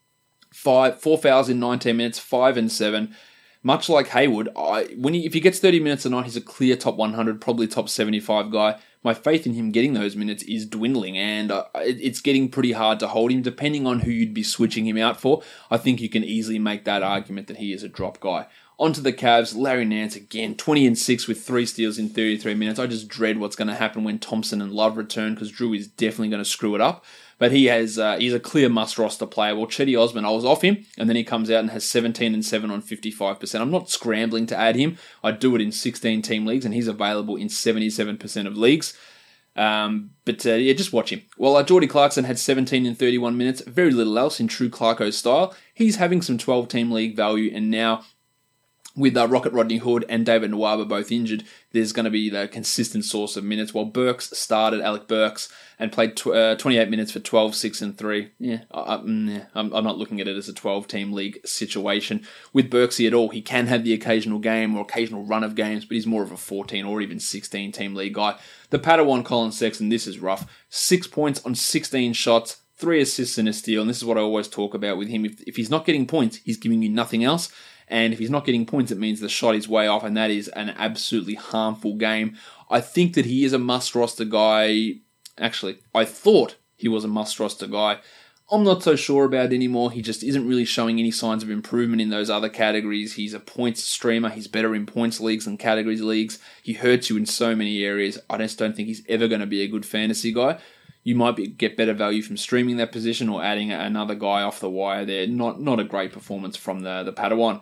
Five, four fouls in nineteen minutes, five and seven. Much like Hayward, I, when he, if he gets thirty minutes a night, he's a clear top one hundred, probably top seventy-five guy. My faith in him getting those minutes is dwindling, and uh, it, it's getting pretty hard to hold him. Depending on who you'd be switching him out for, I think you can easily make that argument that he is a drop guy. Onto the Cavs, Larry Nance again, twenty and six with three steals in thirty-three minutes. I just dread what's going to happen when Thompson and Love return because Drew is definitely going to screw it up. But he has uh, he's a clear must-roster player. Well, Chetty Osman, I was off him, and then he comes out and has seventeen and seven on fifty-five percent. I'm not scrambling to add him. I do it in sixteen-team leagues, and he's available in seventy-seven percent of leagues. Um, but uh, yeah, just watch him. Well, uh, Jordy Clarkson had seventeen in thirty-one minutes. Very little else in true Clarko style. He's having some twelve-team league value, and now with uh, Rocket Rodney Hood and David Nwaba both injured, there's going to be the consistent source of minutes. While Burks started, Alec Burks, and played tw- uh, twenty-eight minutes for twelve, six and three. Yeah, I, mm, I'm, I'm not looking at it as a twelve-team league situation. With Burksy at all, he can have the occasional game or occasional run of games, but he's more of a fourteen or even sixteen-team league guy. The Padawan Colin Sexton, this is rough. Six points on sixteen shots, three assists and a steal, and this is what I always talk about with him. If, if he's not getting points, he's giving you nothing else. And if he's not getting points, it means the shot is way off, and that is an absolutely harmful game. I think that he is a must-roster guy. Actually, I thought he was a must-roster guy. I'm not so sure about it anymore. He just isn't really showing any signs of improvement in those other categories. He's a points streamer. He's better in points leagues than categories leagues. He hurts you in so many areas. I just don't think he's ever going to be a good fantasy guy. You might be, get better value from streaming that position or adding another guy off the wire there. Not not a great performance from the, the Padawan.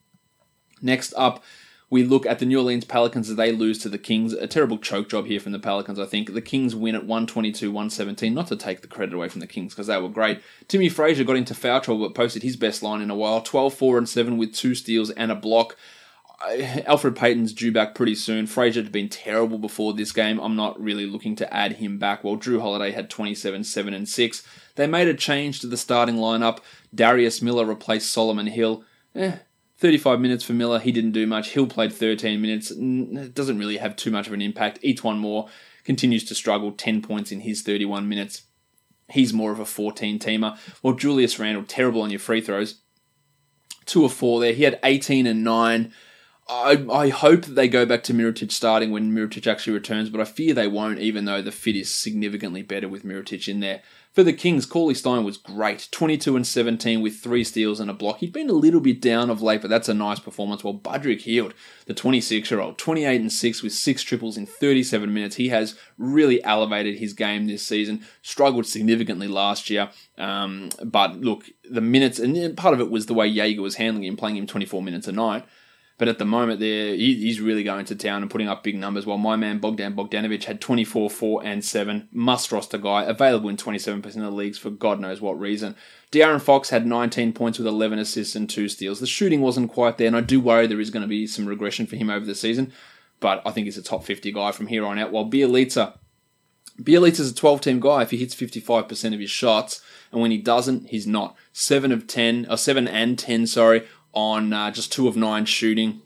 Next up, we look at the New Orleans Pelicans as they lose to the Kings. A terrible choke job here from the Pelicans, I think. The Kings win at one twenty-two one seventeen. Not to take the credit away from the Kings because they were great. Timmy Frazier got into foul trouble but posted his best line in a while. twelve, four and seven with two steals and a block. Alfred Payton's due back pretty soon. Frazier had been terrible before this game. I'm not really looking to add him back. While Drew Holiday had twenty-seven, seven and six. They made a change to the starting lineup. Darius Miller replaced Solomon Hill. Eh. thirty-five minutes for Miller. He didn't do much. Hill played thirteen minutes. It doesn't really have too much of an impact. Each-one more continues to struggle. ten points in his thirty-one minutes. He's more of a fourteen-teamer. Well, Julius Randle, terrible on your free throws. Two or four there. He had eighteen and nine. I, I hope that they go back to Mirotic starting when Mirotic actually returns, but I fear they won't, even though the fit is significantly better with Mirotic in there. For the Kings, Cauley Stein was great. twenty-two and seventeen with three steals and a block. He'd been a little bit down of late, but that's a nice performance. While Budrick Hield, the twenty-six-year-old, twenty-eight and six with six triples in thirty-seven minutes. He has really elevated his game this season. Struggled significantly last year. Um, but look, the minutes, and part of it was the way Jaeger was handling him, playing him twenty-four minutes a night. But at the moment, there he's really going to town and putting up big numbers, while my man Bogdan Bogdanovic had twenty-four, four, and seven. Must-roster guy, available in twenty-seven percent of the leagues for God knows what reason. De'Aaron Fox had nineteen points with eleven assists and two steals. The shooting wasn't quite there, and I do worry there is going to be some regression for him over the season. But I think he's a top fifty guy from here on out. While Bielitsa, Bielitsa's a twelve-team guy if he hits fifty-five percent of his shots, and when he doesn't, he's not. seven of ten, or seven and ten, sorry, on uh, just two of nine shooting.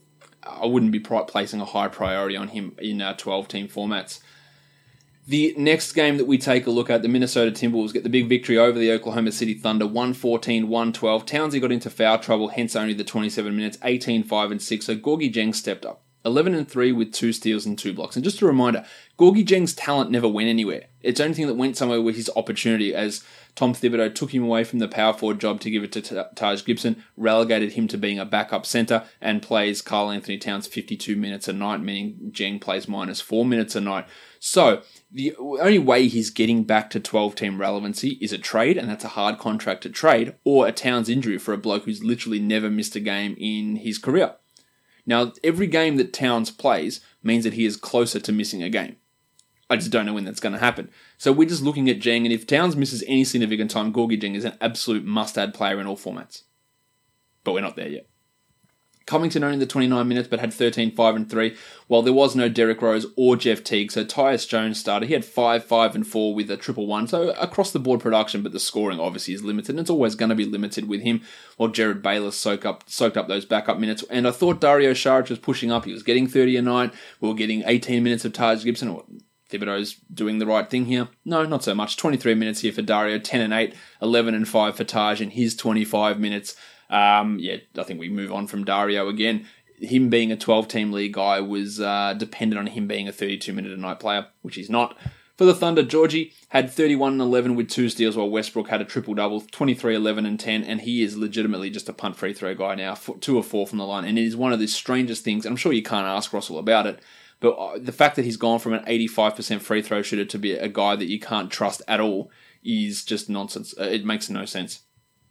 I wouldn't be placing a high priority on him in our twelve-team formats. The next game that we take a look at, the Minnesota Timberwolves get the big victory over the Oklahoma City Thunder, one fourteen, one twelve. Townsy got into foul trouble, hence only the twenty-seven minutes, eighteen, five, and six. So Gorgie Jeng stepped up, eleven and three with two steals and two blocks. And just a reminder, Gorgie Jeng's talent never went anywhere. It's the only thing that went somewhere with his opportunity, as Tom Thibodeau took him away from the power forward job to give it to Taj Gibson, relegated him to being a backup centre, and plays Karl Anthony Towns fifty-two minutes a night, meaning Jeng plays minus four minutes a night. So the only way he's getting back to twelve-team relevancy is a trade, and that's a hard contract to trade, or a Towns injury for a bloke who's literally never missed a game in his career. Now, every game that Towns plays means that he is closer to missing a game. I just don't know when that's going to happen. So we're just looking at Jeng, and if Towns misses any significant time, Gorgie Jeng is an absolute must-add player in all formats. But we're not there yet. Covington only the twenty-nine minutes, but had thirteen, five, and three, while there was no Derrick Rose or Jeff Teague. So Tyus Jones started. He had five, five, and four with a triple one. So across the board production, but the scoring obviously is limited, and it's always going to be limited with him, while Jared Bayless soaked up, soaked up those backup minutes. And I thought Dario Saric was pushing up. He was getting thirty a night. We were getting eighteen minutes of Taj Gibson, or Thibodeau's doing the right thing here. No, not so much. twenty-three minutes here for Dario, ten and eight, eleven and five for Taj in his twenty-five minutes. Um, yeah, I think we move on from Dario again. Him being a twelve-team league guy was uh, dependent on him being a thirty-two minute a night player, which he's not. For the Thunder, Georgie had thirty-one and eleven with two steals, while Westbrook had a triple-double, twenty-three, eleven, and ten, and he is legitimately just a punt free throw guy now, two or four from the line, and it is one of the strangest things, and I'm sure you can't ask Russell about it, but the fact that he's gone from an eighty-five percent free throw shooter to be a guy that you can't trust at all is just nonsense. It makes no sense.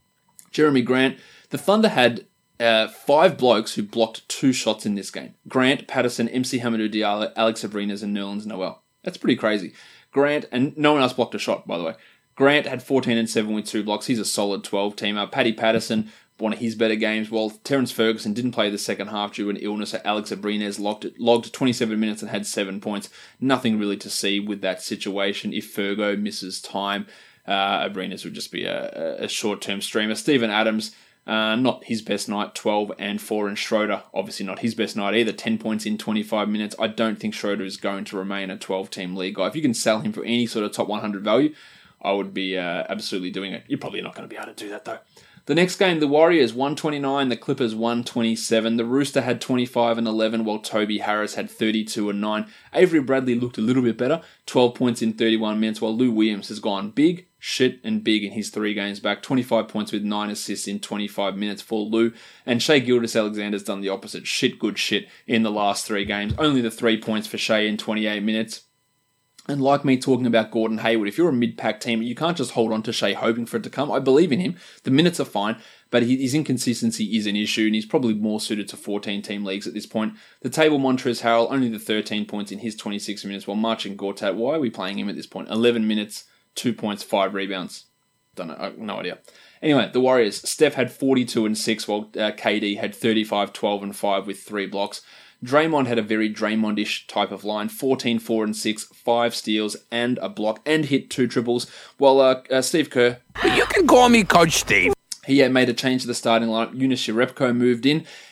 Jeremy Grant, the Thunder had uh, five blokes who blocked two shots in this game. Grant, Patterson, M C Hamidou Diallo, Alex Abrines, and Nerlens Noel. That's pretty crazy. Grant, and no one else blocked a shot, by the way. Grant had fourteen and seven with two blocks. He's a solid twelve-teamer. Paddy Patterson, one of his better games, while Terrence Ferguson didn't play the second half due to an illness. Alex Abrines logged, logged twenty-seven minutes and had seven points. Nothing really to see with that situation. If Fergo misses time, uh, Abrines would just be a, a short-term streamer. Steven Adams, uh, not his best night, twelve and four, and Schroeder, obviously not his best night either, ten points in twenty-five minutes. I don't think Schroeder is going to remain a twelve-team league guy. If you can sell him for any sort of top one hundred value, I would be uh, absolutely doing it. You're probably not going to be able to do that, though. The next game, the Warriors, one twenty-nine, the Clippers, one twenty-seven. The Rooster had twenty-five and eleven, while Toby Harris had thirty-two and nine. Avery Bradley looked a little bit better, twelve points in thirty-one minutes, while Lou Williams has gone big, shit, and big in his three games back. twenty-five points with nine assists in twenty-five minutes for Lou. And Shai Gilgeous-Alexander's done the opposite. Shit, good shit in the last three games. Only the three points for Shai in twenty-eight minutes. And like me talking about Gordon Hayward, if you're a mid-pack team, you can't just hold on to Shai hoping for it to come. I believe in him. The minutes are fine, but his inconsistency is an issue, and he's probably more suited to fourteen-team leagues at this point. The table, Montrezl Harrell, only the thirteen points in his twenty-six minutes, while Marcin Gortat, why are we playing him at this point? eleven minutes, two points, five rebounds. Don't know, no idea. Anyway, the Warriors, Steph had forty-two and six, while uh, K D had thirty-five, twelve, and five with three blocks. Draymond had a very Draymond-ish type of line, fourteen, four, and six, five steals, and a block, and hit two triples, while uh, uh, Steve Kerr... You can call me Coach Steve. He uh, made a change to the starting lineup. Eunice Jerebko moved in,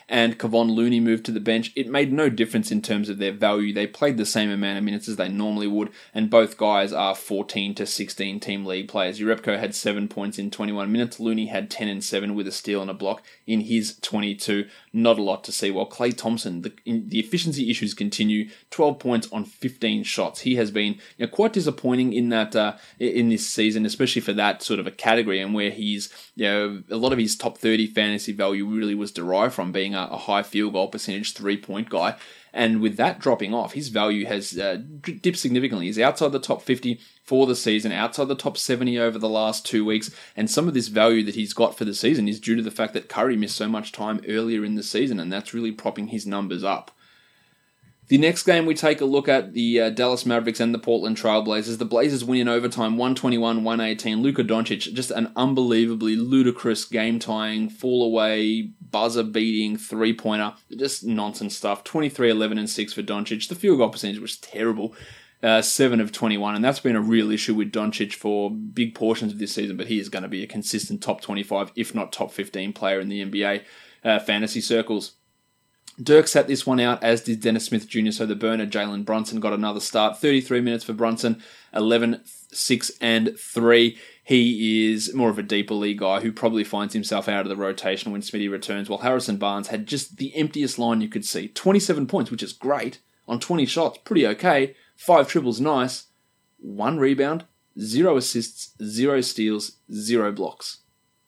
and Kevon Looney moved to the bench, it made no difference in terms of their value. They played the same amount of minutes as they normally would, and both guys are fourteen to sixteen team league players. Jerebko had seven points in twenty-one minutes. Looney had ten and seven with a steal and a block in his twenty-two. Not a lot to see. While Klay Thompson, the, the efficiency issues continue. twelve points on fifteen shots. He has been you know, quite disappointing in that uh, in this season, especially for that sort of a category, and where he's you know a lot of his top thirty fantasy value really was derived from being a, a high field goal percentage three point guy. And with that dropping off, his value has uh, dipped significantly. He's outside the top fifty for the season, outside the top seventy over the last two weeks. And some of this value that he's got for the season is due to the fact that Curry missed so much time earlier in the season, and that's really propping his numbers up. The next game we take a look at, the uh, Dallas Mavericks and the Portland Trail Blazers. The Blazers win in overtime, one twenty-one to one eighteen. Luka Doncic, just an unbelievably ludicrous game-tying, fall-away, buzzer-beating three-pointer. Just nonsense stuff. twenty-three, eleven, and six for Doncic. The field goal percentage was terrible. Uh, seven of twenty-one, and that's been a real issue with Doncic for big portions of this season, but he is going to be a consistent top twenty-five, if not top fifteen player in the N B A uh, fantasy circles. Dirk sat this one out, as did Dennis Smith Junior, so the burner Jalen Brunson got another start. thirty-three minutes for Brunson, eleven, six, and three. He is more of a deeper league guy who probably finds himself out of the rotation when Smitty returns, while Harrison Barnes had just the emptiest line you could see. twenty-seven points, which is great, on twenty shots, pretty okay. Five triples, nice. One rebound, zero assists, zero steals, zero blocks.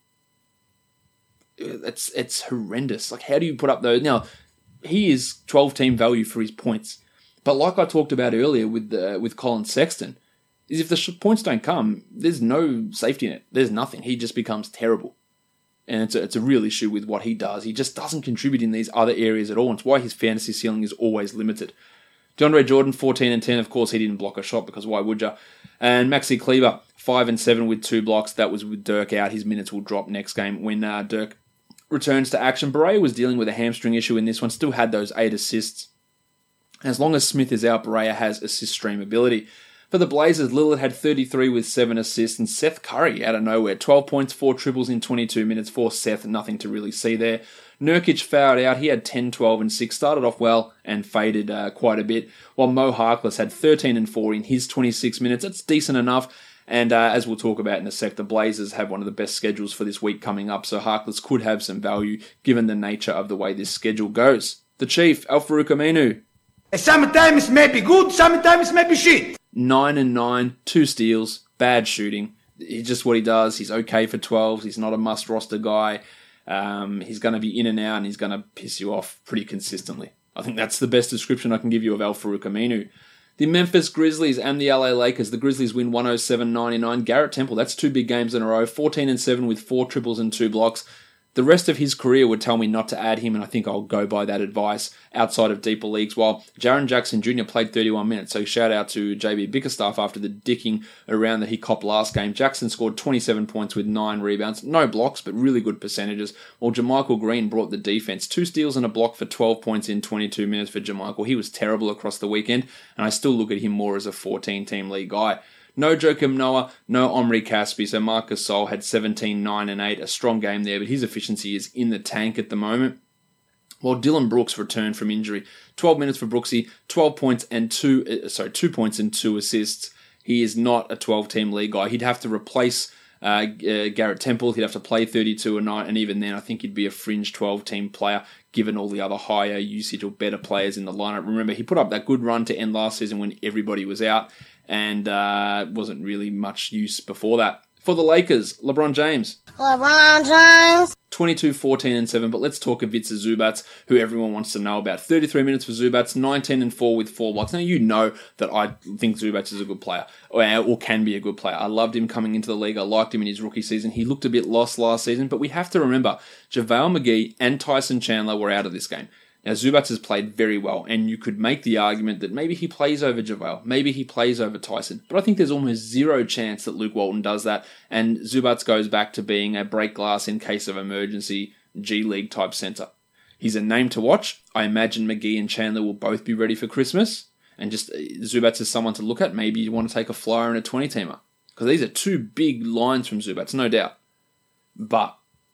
It's, it's horrendous. Like, how do you put up those? Now, he is twelve-team value for his points. But like I talked about earlier with uh, with Colin Sexton, is if the sh- points don't come, there's no safety net. There's nothing. He just becomes terrible. And it's a, it's a real issue with what he does. He just doesn't contribute in these other areas at all. And it's why his fantasy ceiling is always limited. DeAndre Jordan, fourteen and ten. Of course, he didn't block a shot because why would you? And Maxi Kleber, five and seven with two blocks. That was with Dirk out. His minutes will drop next game when uh, Dirk returns to action. Barea was dealing with a hamstring issue in this one, still had those eight assists. As long as Smith is out, Barea has assist stream ability. For the Blazers, Lillard had thirty-three with seven assists, and Seth Curry out of nowhere, twelve points, four triples in twenty-two minutes for Seth, nothing to really see there. Nurkic fouled out, he had ten, twelve, and six, started off well and faded uh, quite a bit, while Mo Harkless had thirteen and four in his twenty-six minutes. That's decent enough. And uh, as we'll talk about in a sec, the Blazers have one of the best schedules for this week coming up, so Harkless could have some value given the nature of the way this schedule goes. The Chief, Al-Farouq Aminu. Sometimes it may be good, sometimes it may be shit. Nine and nine, two steals, bad shooting. He's just what he does. He's okay for twelves. He's not a must-roster guy. Um, he's going to be in and out, and he's going to piss you off pretty consistently. I think that's the best description I can give you of Al-Farouq Aminu. The Memphis Grizzlies and the L A Lakers. The Grizzlies win one oh seven ninety-nine. Garrett Temple, that's two big games in a row. fourteen and seven with four triples and two blocks. The rest of his career would tell me not to add him, and I think I'll go by that advice outside of deeper leagues. While Jaren Jackson Junior played thirty-one minutes, so shout out to J B Bickerstaff after the dicking around that he copped last game. Jackson scored twenty-seven points with nine rebounds, no blocks, but really good percentages. While JaMychal Green brought the defense, two steals and a block for twelve points in twenty-two minutes for JaMychal. He was terrible across the weekend, and I still look at him more as a fourteen-team league guy. No Joakim Noah, no Omri Caspi, so Marcus Gasol had seventeen, nine, and eight, a strong game there, but his efficiency is in the tank at the moment. While Dylan Brooks returned from injury, twelve minutes for Brooksy, twelve points and two, uh, sorry, two points and two assists. He is not a twelve-team league guy. He'd have to replace uh, uh, Garrett Temple. He'd have to play thirty-two a night, and even then, I think he'd be a fringe twelve-team player, given all the other higher usage or better players in the lineup. Remember, he put up that good run to end last season when everybody was out, and uh, wasn't really much use before that. For the Lakers, LeBron James. LeBron James. twenty-two, fourteen, and seven, but let's talk Ivica Zubac, who everyone wants to know about. thirty-three minutes for Zubac, nineteen and four with four blocks. Now, you know that I think Zubac is a good player, or, or can be a good player. I loved him coming into the league. I liked him in his rookie season. He looked a bit lost last season, but we have to remember, JaVale McGee and Tyson Chandler were out of this game. Now, Zubac has played very well, and you could make the argument that maybe he plays over JaVale, maybe he plays over Tyson, but I think there's almost zero chance that Luke Walton does that, and Zubac goes back to being a break glass in case of emergency G League type center. He's a name to watch. I imagine McGee and Chandler will both be ready for Christmas, and just Zubac is someone to look at. Maybe you want to take a flyer in a twenty-teamer, because these are two big lines from Zubac, no doubt. But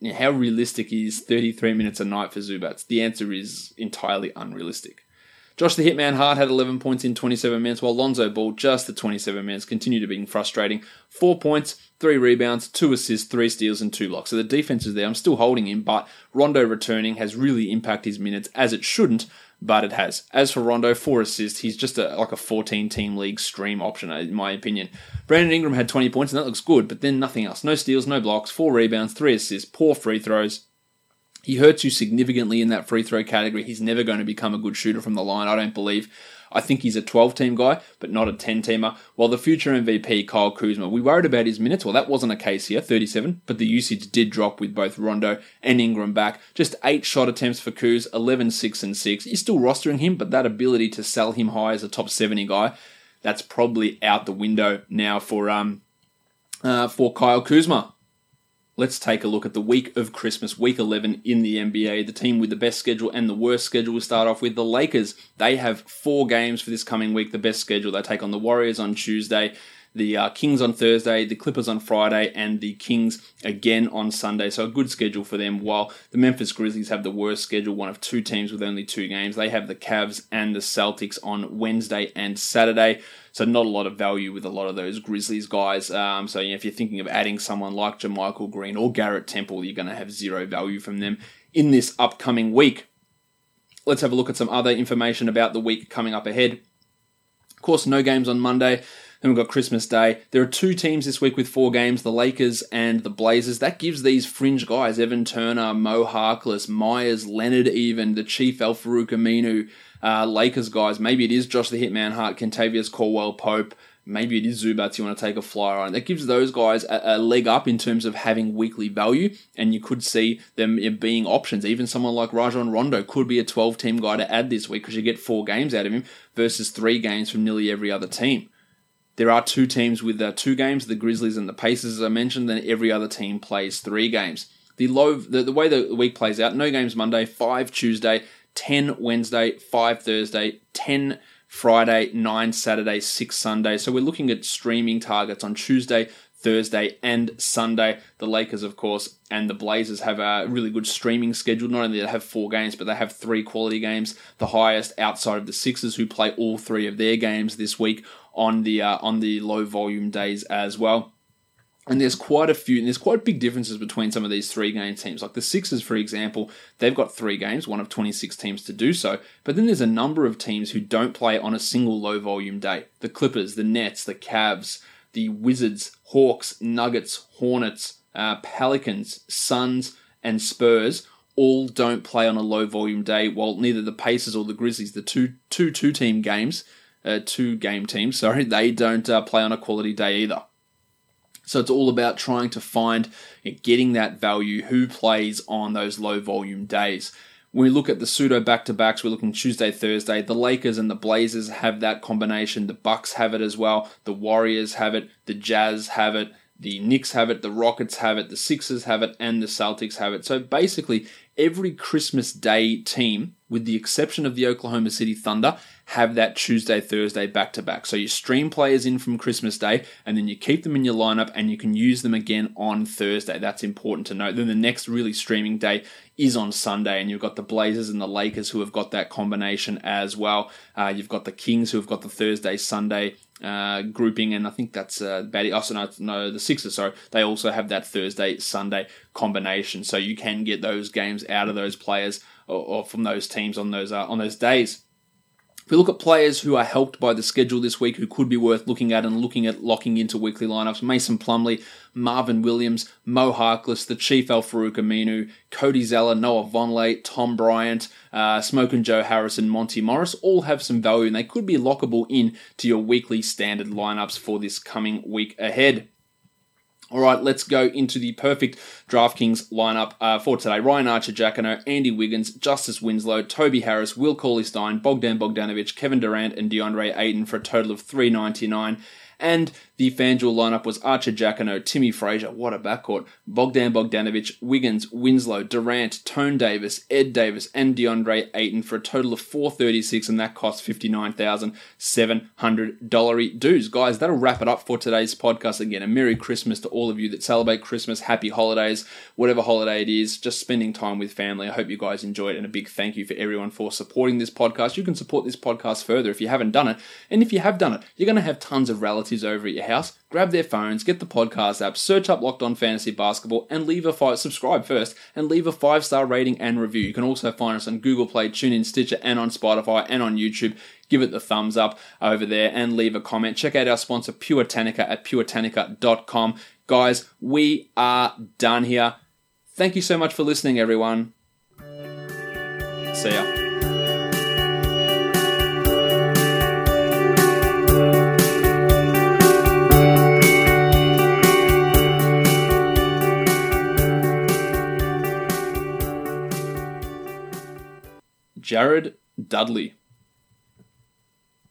you know, how realistic is thirty-three minutes a night for Zubats? The answer is entirely unrealistic. Josh the Hitman Hart had eleven points in twenty-seven minutes, while Lonzo Ball just at twenty-seven minutes continued to be frustrating. Four points, three rebounds, two assists, three steals, and two blocks. So the defense is there. I'm still holding him, but Rondo returning has really impacted his minutes, as it shouldn't, but it has. As for Rondo, four assists. He's just a, like a fourteen-team league stream option, in my opinion. Brandon Ingram had twenty points, and that looks good, but then nothing else. No steals, no blocks, four rebounds, three assists, poor free throws. He hurts you significantly in that free throw category. He's never going to become a good shooter from the line, I don't believe. I think he's a twelve-team guy, but not a ten-teamer. While the future M V P, Kyle Kuzma, we worried about his minutes. Well, that wasn't a case here, thirty-seven, but the usage did drop with both Rondo and Ingram back. Just eight shot attempts for Kuz, eleven, six, and six. You're still rostering him, but that ability to sell him high as a top seventy guy, that's probably out the window now for um uh, for Kyle Kuzma. Let's take a look at the week of Christmas, week eleven in the N B A. The team with the best schedule and the worst schedule. We'll start off with the Lakers. They have four games for this coming week. The best schedule. They take on the Warriors on Tuesday, the uh, Kings on Thursday, the Clippers on Friday, and the Kings again on Sunday. So a good schedule for them, while the Memphis Grizzlies have the worst schedule, one of two teams with only two games. They have the Cavs and the Celtics on Wednesday and Saturday. So not a lot of value with a lot of those Grizzlies guys. Um, so you know, if you're thinking of adding someone like JaMychal Green or Garrett Temple, you're going to have zero value from them in this upcoming week. Let's have a look at some other information about the week coming up ahead. Of course, no games on Monday. Then we've got Christmas Day. There are two teams this week with four games, the Lakers and the Blazers. That gives these fringe guys, Evan Turner, Mo Harkless, Myers, Leonard even, the Chief Al-Farouq Aminu, uh, Lakers guys. Maybe it is Josh the Hitman Hart, Kentavious Caldwell-Pope. Maybe it is Zubats you want to take a flyer on. That gives those guys a, a leg up in terms of having weekly value, and you could see them being options. Even someone like Rajon Rondo could be a twelve-team guy to add this week because you get four games out of him versus three games from nearly every other team. There are two teams with uh, two games, the Grizzlies and the Pacers, as I mentioned, then every other team plays three games. The low, the, the way the week plays out, no games Monday, five Tuesday, ten Wednesday, five Thursday, ten Friday, nine Saturday, six Sunday. So we're looking at streaming targets on Tuesday, Thursday, and Sunday. The Lakers, of course, and the Blazers have a really good streaming schedule. Not only do they have four games, but they have three quality games, the highest outside of the Sixers, who play all three of their games this week on the uh, on the low volume days as well. And there's quite a few, and there's quite big differences between some of these three-game teams. Like the Sixers, for example, they've got three games, one of twenty-six teams to do so. But then there's a number of teams who don't play on a single low-volume day. The Clippers, the Nets, the Cavs, the Wizards, Hawks, Nuggets, Hornets, uh, Pelicans, Suns, and Spurs all don't play on a low-volume day, while neither the Pacers or the Grizzlies, the two two two-team games, uh, two-game teams, sorry, they don't uh, play on a quality day either. So it's all about trying to find, getting that value, who plays on those low-volume days. When we look at the pseudo back-to-backs, we're looking Tuesday, Thursday. The Lakers and the Blazers have that combination. The Bucks have it as well. The Warriors have it. The Jazz have it. The Knicks have it. The Rockets have it. The Sixers have it. And the Celtics have it. So basically, every Christmas Day team, with the exception of the Oklahoma City Thunder, have that Tuesday, Thursday back-to-back. So you stream players in from Christmas Day, and then you keep them in your lineup, and you can use them again on Thursday. That's important to note. Then the next really streaming day is on Sunday, and you've got the Blazers and the Lakers who have got that combination as well. Uh, you've got the Kings who have got the Thursday, Sunday uh, grouping, and I think that's uh, bad. Also, no, no, the Sixers, sorry, they also have that Thursday, Sunday combination. So you can get those games out of those players or, or from those teams on those uh, on those days. If we look at players who are helped by the schedule this week, who could be worth looking at and looking at locking into weekly lineups, Mason Plumlee, Marvin Williams, Mo Harkless, the Chief Al-Farouq Aminu, Cody Zeller, Noah Vonleh, Tom Bryant, uh, Smokin' Joe Harrison, Monty Morris, all have some value, and they could be lockable in to your weekly standard lineups for this coming week ahead. All right, let's go into the perfect DraftKings lineup uh, for today. Ryan Archer-Jacquinot, Andy Wiggins, Justice Winslow, Toby Harris, Will Cauley-Stein, Bogdan Bogdanovic, Kevin Durant, and DeAndre Ayton for a total of three ninety-nine. And the FanDuel lineup was Archer Jacquinot, Timmy Frazier, what a backcourt, Bogdan Bogdanovic, Wiggins, Winslow, Durant, Tone Davis, Ed Davis, and DeAndre Ayton for a total of four thirty-six, and that cost fifty-nine thousand seven hundred dollars dues. Guys, that'll wrap it up for today's podcast. Again, a Merry Christmas to all of you that celebrate Christmas, happy holidays, whatever holiday it is, just spending time with family. I hope you guys enjoy it, and a big thank you for everyone for supporting this podcast. You can support this podcast further if you haven't done it, and if you have done it, you're going to have tons of relatives over at your house. Grab their phones, get the podcast app, search up Locked On Fantasy Basketball, and leave a five, subscribe first, and leave a five-star rating and review. You can also find us on Google Play, TuneIn, Stitcher, and on Spotify, and on YouTube. Give it the thumbs up over there and leave a comment. Check out our sponsor, Pure Tanica, at pure tanica dot com. Guys, we are done here. Thank you so much for listening, everyone. See ya. Jared Dudley.